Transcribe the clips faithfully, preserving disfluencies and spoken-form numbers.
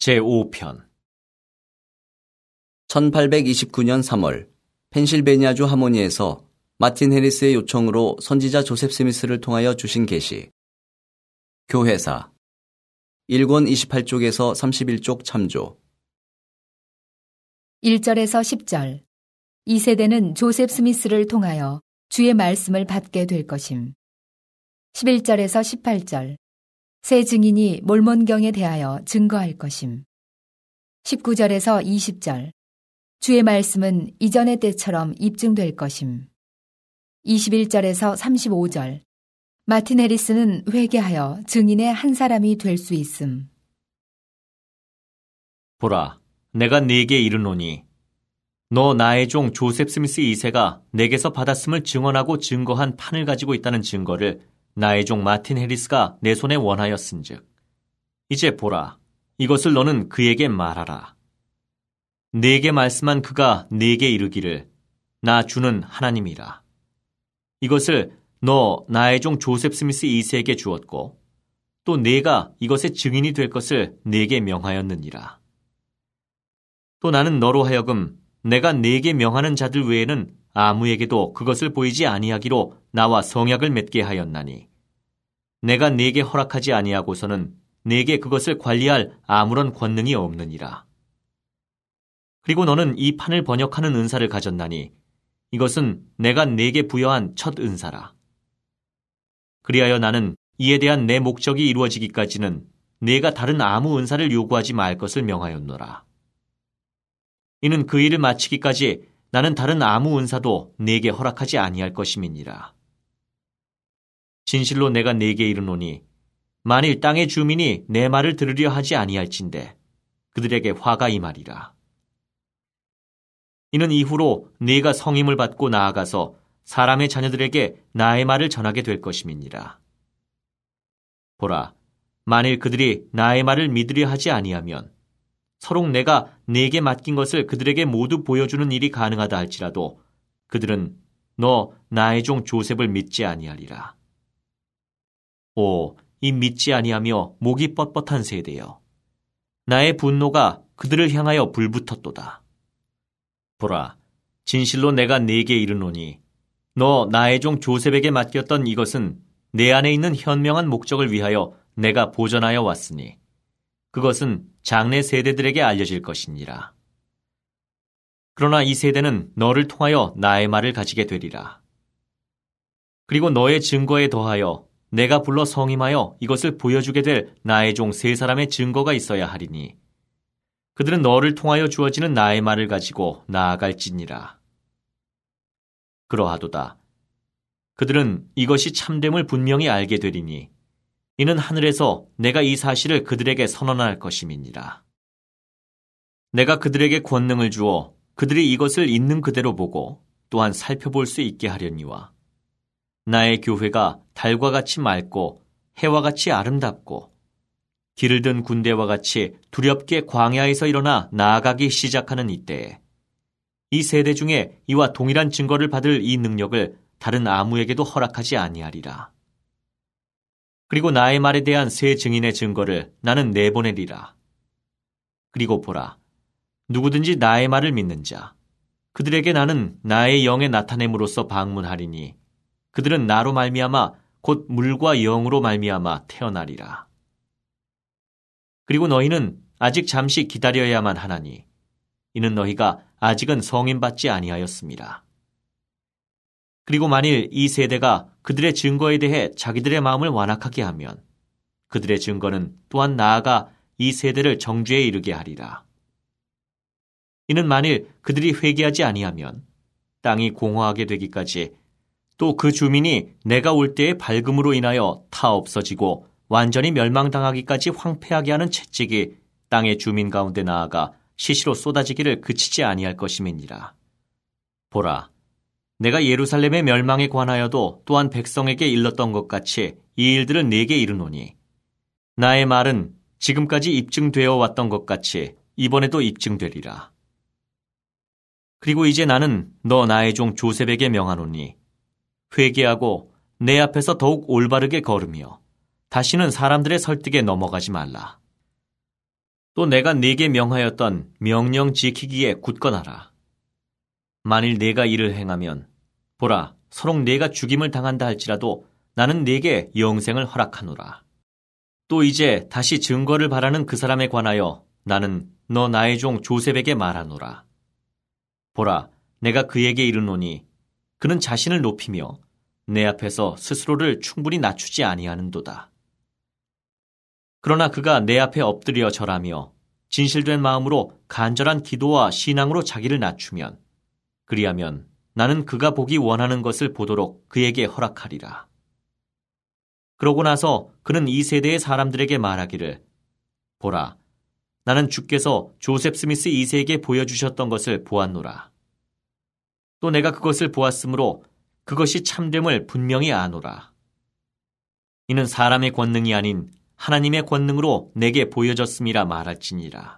제오 편 천팔백이십구 년 삼월 펜실베니아주 하모니에서 마틴 해리스의 요청으로 선지자 조셉 스미스를 통하여 주신 계시. 교회사 일 권 이십팔 쪽에서 삼십일 쪽 참조. 일 절에서 십 절. 이 세대는 조셉 스미스를 통하여 주의 말씀을 받게 될 것임. 십일 절에서 십팔 절. 새 증인이 몰몬경에 대하여 증거할 것임. 십구 절에서 이십 절. 주의 말씀은 이전의 때처럼 입증될 것임. 이십일 절에서 삼십오 절. 마틴 해리스는 회개하여 증인의 한 사람이 될 수 있음. 보라, 내가 네게 이르노니 너 나의 종 조셉 스미스 이 세가 내게서 받았음을 증언하고 증거한 판을 가지고 있다는 증거를 나의 종 마틴 해리스가 내 손에 원하였은즉 이제 보라, 이것을 너는 그에게 말하라. 네게 말씀한 그가 네게 이르기를 나 주는 하나님이라. 이것을 너 나의 종 조셉 스미스 이 세에게 주었고 또 네가 이것의 증인이 될 것을 네게 명하였느니라. 또 나는 너로 하여금 내가 네게 명하는 자들 외에는 아무에게도 그것을 보이지 아니하기로 나와 성약을 맺게 하였나니 내가 네게 허락하지 아니하고서는 네게 그것을 관리할 아무런 권능이 없느니라. 그리고 너는 이 판을 번역하는 은사를 가졌나니 이것은 내가 네게 부여한 첫 은사라. 그리하여 나는 이에 대한 내 목적이 이루어지기까지는 네가 다른 아무 은사를 요구하지 말 것을 명하였노라. 이는 그 일을 마치기까지 나는 다른 아무 은사도 네게 허락하지 아니할 것임이니라. 진실로 내가 네게 이르노니 만일 땅의 주민이 내 말을 들으려 하지 아니할진대 그들에게 화가 임하리라. 이는 이후로 네가 성임을 받고 나아가서 사람의 자녀들에게 나의 말을 전하게 될 것임이니라. 보라, 만일 그들이 나의 말을 믿으려 하지 아니하면 서로 내가 네게 맡긴 것을 그들에게 모두 보여주는 일이 가능하다 할지라도 그들은 너 나의 종 조셉을 믿지 아니하리라. 오, 이 믿지 아니하며 목이 뻣뻣한 세대여, 나의 분노가 그들을 향하여 불붙었도다. 보라, 진실로 내가 네게 이르노니 너 나의 종 조셉에게 맡겼던 이것은 내 안에 있는 현명한 목적을 위하여 내가 보전하여 왔으니 그것은 장래 세대들에게 알려질 것이니라. 그러나 이 세대는 너를 통하여 나의 말을 가지게 되리라. 그리고 너의 증거에 더하여 내가 불러 성임하여 이것을 보여주게 될 나의 종 세 사람의 증거가 있어야 하리니 그들은 너를 통하여 주어지는 나의 말을 가지고 나아갈지니라. 그러하도다. 그들은 이것이 참됨을 분명히 알게 되리니 이는 하늘에서 내가 이 사실을 그들에게 선언할 것임이니라. 내가 그들에게 권능을 주어 그들이 이것을 있는 그대로 보고 또한 살펴볼 수 있게 하려니와 나의 교회가 달과 같이 맑고 해와 같이 아름답고 길을 든 군대와 같이 두렵게 광야에서 일어나 나아가기 시작하는 이때에 이 세대 중에 이와 동일한 증거를 받을 이 능력을 다른 아무에게도 허락하지 아니하리라. 그리고 나의 말에 대한 새 증인의 증거를 나는 내보내리라. 그리고 보라, 누구든지 나의 말을 믿는 자, 그들에게 나는 나의 영에 나타냄으로써 방문하리니 그들은 나로 말미암아 곧 물과 영으로 말미암아 태어나리라. 그리고 너희는 아직 잠시 기다려야만 하나니 이는 너희가 아직은 성인받지 아니하였습니다. 그리고 만일 이 세대가 그들의 증거에 대해 자기들의 마음을 완악하게 하면 그들의 증거는 또한 나아가 이 세대를 정죄에 이르게 하리라. 이는 만일 그들이 회개하지 아니하면 땅이 공허하게 되기까지 또 그 주민이 내가 올 때의 밝음으로 인하여 타 없어지고 완전히 멸망당하기까지 황폐하게 하는 채찍이 땅의 주민 가운데 나아가 시시로 쏟아지기를 그치지 아니할 것임이니라. 보라, 내가 예루살렘의 멸망에 관하여도 또한 백성에게 일렀던 것 같이 이 일들을 네게 이르노니 나의 말은 지금까지 입증되어 왔던 것 같이 이번에도 입증되리라. 그리고 이제 나는 너 나의 종 조셉에게 명하노니 회개하고 내 앞에서 더욱 올바르게 걸으며 다시는 사람들의 설득에 넘어가지 말라. 또 내가 네게 명하였던 명령 지키기에 굳건하라. 만일 네가 이를 행하면 보라, 서로 네가 죽임을 당한다 할지라도 나는 네게 영생을 허락하노라. 또 이제 다시 증거를 바라는 그 사람에 관하여 나는 너 나의 종 조셉에게 말하노라. 보라, 내가 그에게 이르노니 그는 자신을 높이며 내 앞에서 스스로를 충분히 낮추지 아니하는도다. 그러나 그가 내 앞에 엎드려 절하며 진실된 마음으로 간절한 기도와 신앙으로 자기를 낮추면, 그리하면 나는 그가 보기 원하는 것을 보도록 그에게 허락하리라. 그러고 나서 그는 이 세대의 사람들에게 말하기를, 보라, 나는 주께서 조셉 스미스 이 세에게 보여주셨던 것을 보았노라. 또 내가 그것을 보았으므로 그것이 참됨을 분명히 아노라. 이는 사람의 권능이 아닌 하나님의 권능으로 내게 보여졌음이라 말할지니라.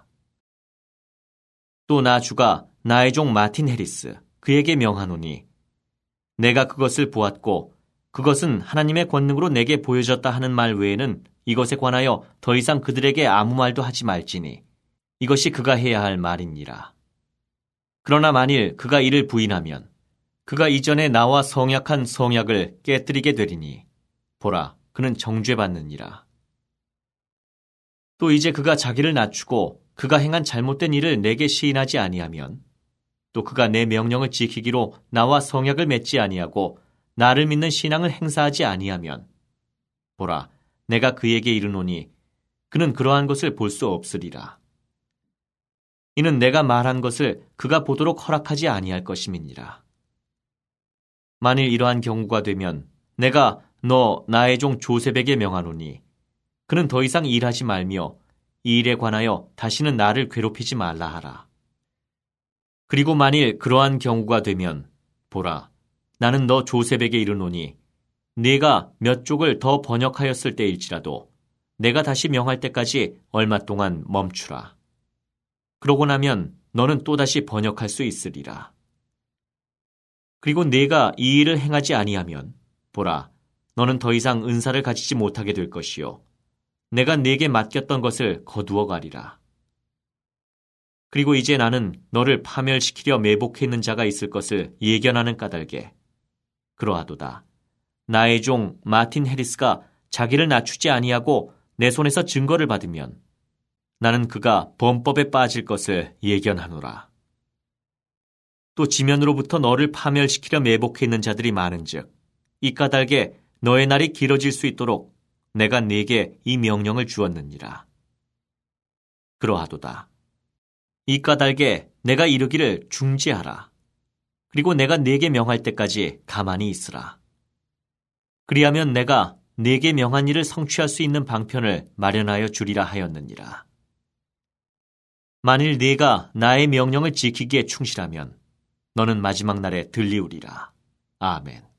또 나 주가 나의 종 마틴 해리스 그에게 명하노니 내가 그것을 보았고 그것은 하나님의 권능으로 내게 보여졌다 하는 말 외에는 이것에 관하여 더 이상 그들에게 아무 말도 하지 말지니 이것이 그가 해야 할 말이니라. 그러나 만일 그가 이를 부인하면 그가 이전에 나와 성약한 성약을 깨뜨리게 되리니 보라, 그는 정죄받느니라. 또 이제 그가 자기를 낮추고 그가 행한 잘못된 일을 내게 시인하지 아니하면, 또 그가 내 명령을 지키기로 나와 성약을 맺지 아니하고 나를 믿는 신앙을 행사하지 아니하면, 보라, 내가 그에게 이르노니 그는 그러한 것을 볼 수 없으리라. 이는 내가 말한 것을 그가 보도록 허락하지 아니할 것임이니라. 만일 이러한 경우가 되면 내가 너 나의 종 조셉에게 명하노니 그는 더 이상 일하지 말며 이 일에 관하여 다시는 나를 괴롭히지 말라 하라. 그리고 만일 그러한 경우가 되면 보라, 나는 너 조셉에게 이르노니 네가 몇 쪽을 더 번역하였을 때일지라도 내가 다시 명할 때까지 얼마 동안 멈추라. 그러고 나면 너는 또다시 번역할 수 있으리라. 그리고 네가 이 일을 행하지 아니하면 보라, 너는 더 이상 은사를 가지지 못하게 될 것이요 내가 네게 맡겼던 것을 거두어 가리라. 그리고 이제 나는 너를 파멸시키려 매복해 있는 자가 있을 것을 예견하는 까닭에 그러하도다. 나의 종 마틴 해리스가 자기를 낮추지 아니하고 내 손에서 증거를 받으면 나는 그가 범법에 빠질 것을 예견하노라. 또 지면으로부터 너를 파멸시키려 매복해 있는 자들이 많은즉 이 까닭에 너의 날이 길어질 수 있도록 내가 네게 이 명령을 주었느니라. 그러하도다. 이 까닭에 내가 이르기를 중지하라. 그리고 내가 네게 명할 때까지 가만히 있으라. 그리하면 내가 네게 명한 일을 성취할 수 있는 방편을 마련하여 주리라 하였느니라. 만일 네가 나의 명령을 지키기에 충실하면 너는 마지막 날에 들리우리라. 아멘.